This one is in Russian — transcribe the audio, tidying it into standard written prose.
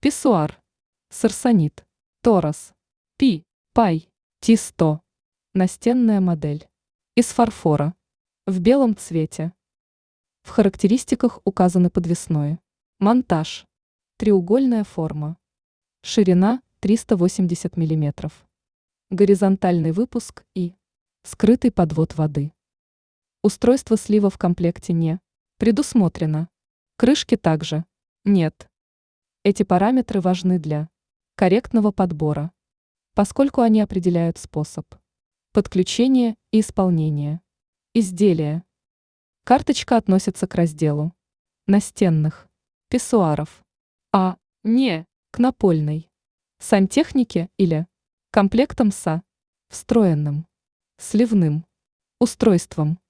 Писсуар. Сарсонит. Торос. Пи. Пай. Ти-100. Настенная модель. Из фарфора. В белом цвете. В характеристиках указаны подвесное. Монтаж. Треугольная форма. Ширина 380 мм. Горизонтальный выпуск и скрытый подвод воды. Устройство слива в комплекте не предусмотрено. Крышки также нет. Эти параметры важны для корректного подбора, поскольку они определяют способ подключения и исполнения изделия. Карточка относится к разделу настенных писсуаров, а не к напольной сантехнике или комплектам со встроенным сливным устройством.